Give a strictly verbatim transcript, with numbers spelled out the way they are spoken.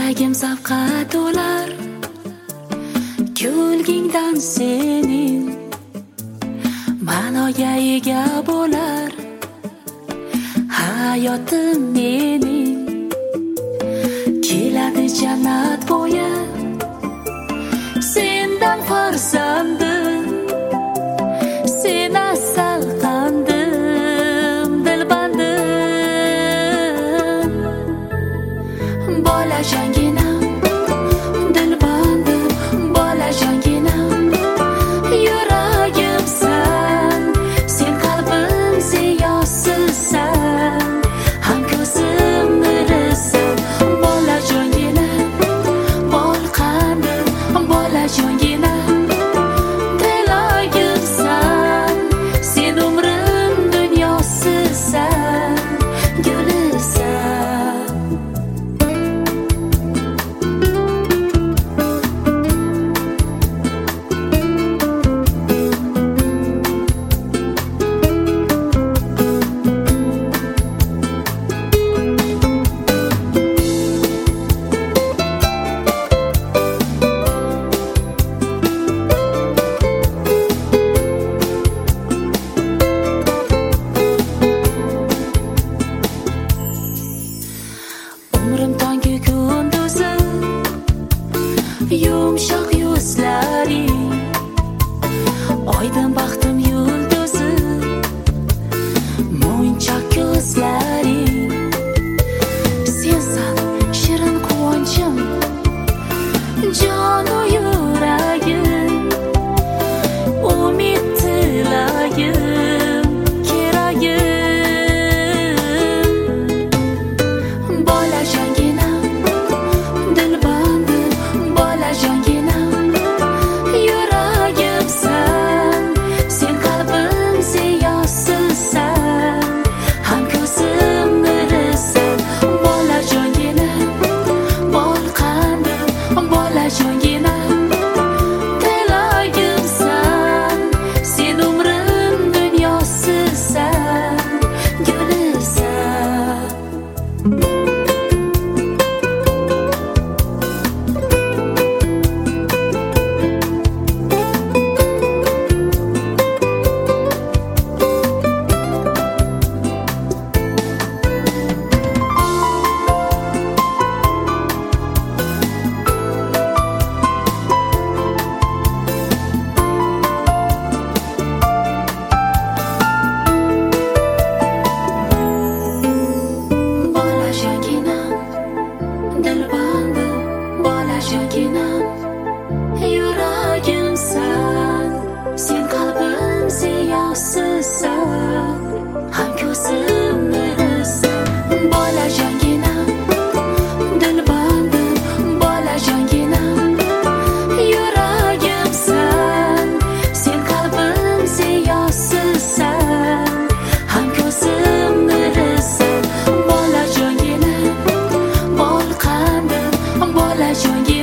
Yuragim zavqqa to'lar kulgingdan sening, ma'noga ega bo'lar hayotim mening. Keladi jannat bo'yi sendan farzandim, sen asal qandim, dilbandim, bolajonginam, dilbandim, bolajonginam, yuragimsan, sen qalbim ziyosisan, ham ko'zim nurisan, bolajonginam, bol qandim, bolajonginam, tilagimsan, sen umrim dunyosisan, gulisan. Umrim tongi kunduzi, yumshoq yuzlaring, oydin baxtim yulduzi, mo'yinchoq ko'zlaring, sensan shirin quvonchim, jonu yuragim, umid tilagim, keragim, bolajonginam, dilbandim, bolajonginam, yuragimsan, sen qalbim ziyosisan, ham ko'zim nurisan, bolajonginam, bol qandim, bolajonginam, tilagimsan, sen umrim dunyosisan, gulisan. Bolajonginam, dilbandim, bolajonginam, yuragimsan, sen qalbim ziyosisan, ham ko'zim nurisan, bolajonginam, dilbandim, bolajonginam, yuragimsan, sen qalbim ziyosisan, ham ko'zim nurisan, bolajonginam, bol qandim, bolajonginam.